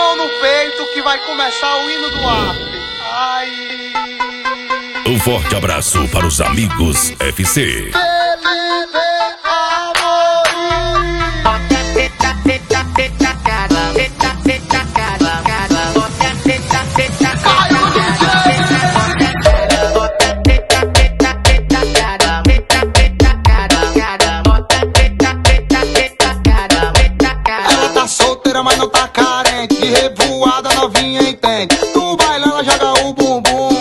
mão no peito que vai começar o hino do after. Ai. Um forte abraço para os amigos FC. Ela tá solteira, mas não tá carente. De revoada novinha entende. No baile ela joga o bumbum.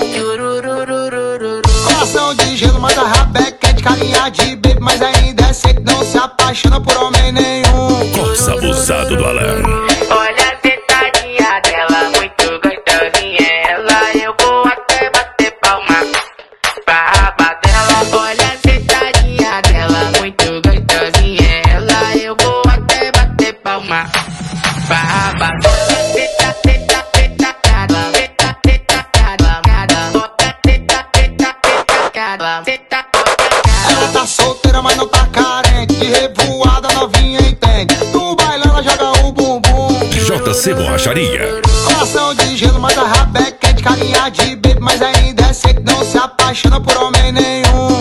Coração de gelo, mas a rabeca é de carinha de baby. Mas ainda é seco, não se apaixona por homem nenhum. Corsa abusado do Alan. Olha a sentadinha dela, muito gostosinha ela. Eu vou até bater palma pra raba dela. Olha a sentadinha dela, muito gostosinha ela. Eu vou até bater palma pra raba dela. Ela tá solteira, mas não tá carente. De revoada novinha entende. No baile ela joga o bumbum. JC Borracharia. Coração de gelo, mas a rabeca é de carinha de baby. Mas ainda é seco, não se apaixona por homem nenhum.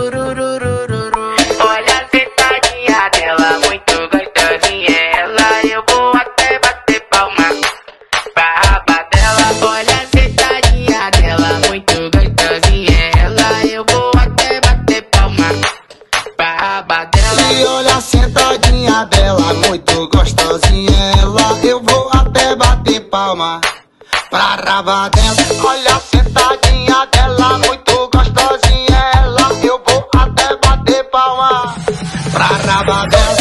Olha a sentadinha dela, muito gostosinha ela. Eu vou até bater palma pra raba dela. Olha a sentadinha dela, muito gostosinha ela. Eu vou até bater palma pra raba dela. E olha a sentadinha dela, muito gostosinha ela. Eu vou até bater palma pra raba dela. Olha a sentadinha dela, muito gostosinha ela. Eu vou até bater palma pra raba dela.